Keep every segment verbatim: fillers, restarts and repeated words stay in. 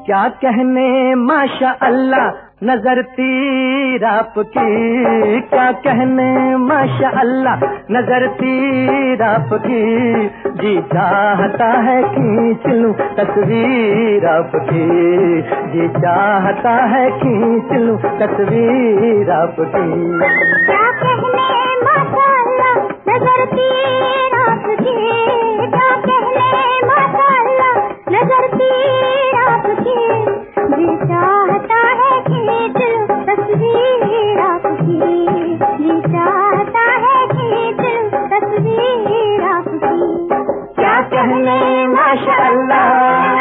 क्या कहने माशा अल्लाह नजर तीर आपकी, क्या कहने माशा अल्लाह नजर तीर आपकी, जी चाहता है खींच लूं तस्वीर आपकी, जी चाहता है खींच लूं तस्वीर आपकी। क्या कहने माशा अल्लाह नजर तीर आपकी, क्या कहने माशा अल्लाह नजर तीर आपकी, जी चाहता है खींच लूं तस्वीर आपकी, जी चाहता है खींच लूं तस्वीर आपकी। क्या कहने माशा अल्लाह।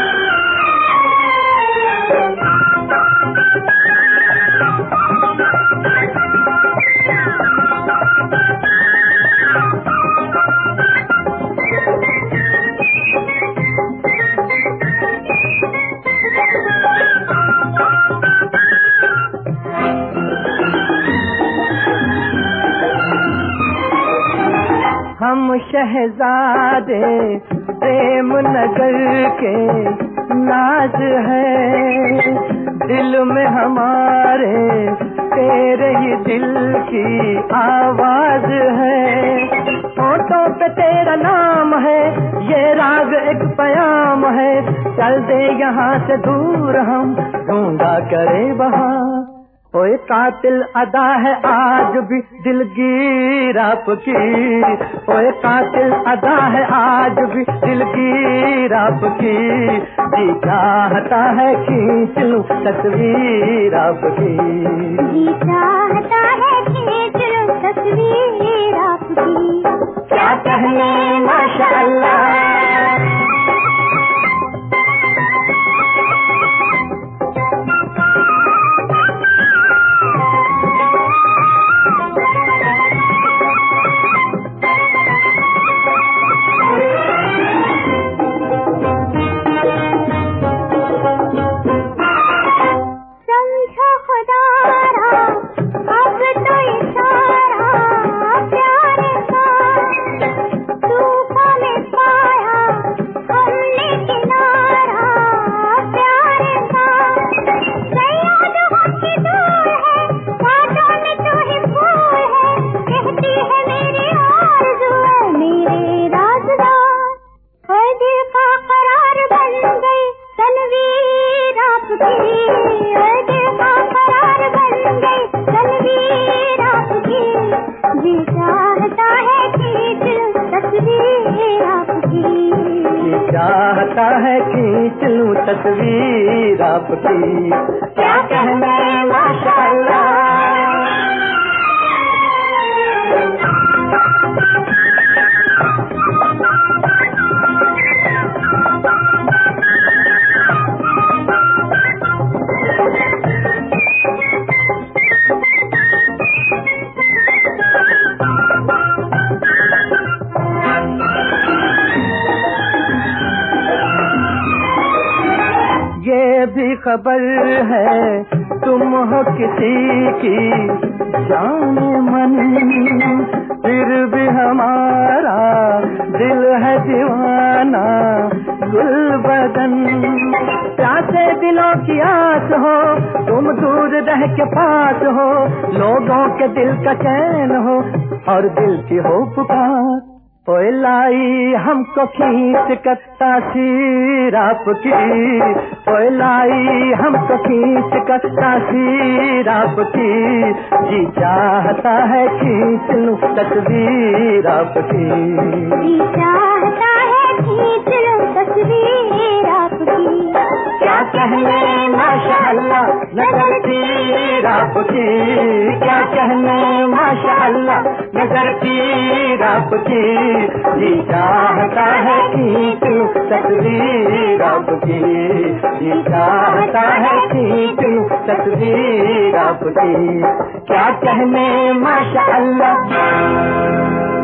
हम शहजादे प्रेम नगर के नाज है, दिल में हमारे तेरे ही दिल की आवाज है, होठों पे तेरा नाम है, ये राग एक पयाम है, चल दे यहाँ से दूर हम ढूंढा करे वहाँ। ओए कातिल अदा है आज भी दिलगीर आपकी, ओए कातिल अदा है आज भी दिलगीर आपकी, जी चाहता है खींच लूं तस्वीर आपकी, जी चाहता है खींच लूं तस्वीर आपकी। क्या कहने माशा अल्लाह। चाहता है खींच लूं तस्वीर आपकी। क्या कहने माशा अल्लाह। ये भी खबर है तुम हो किसी की जान मन, फिर भी हमारा दिल है दीवाना गुलबदन। प्यासे दिलों की आस हो तुम दूर रह के पास हो, लोगों के दिल का चैन हो और दिल की हो पुकार। ओए लाई हमको खींच कर तासीर आपकी, ओए लाई हमको खींच कर तासीर आपकी, जी चाहता है खींच लूं तस्वीर आपकी, जी चाहता है खींच लूं तस्वीर आपकी। क्या कहने माशा अल्लाह नजर तीर आपकी, क्या कहने माशा अल्लाह नजर तीर आपकी, जी चाहता है खींच लूं तस्वीर आपकी, जी चाहता है खींच लूं तस्वीर आपकी। क्या कहने माशा अल्लाह।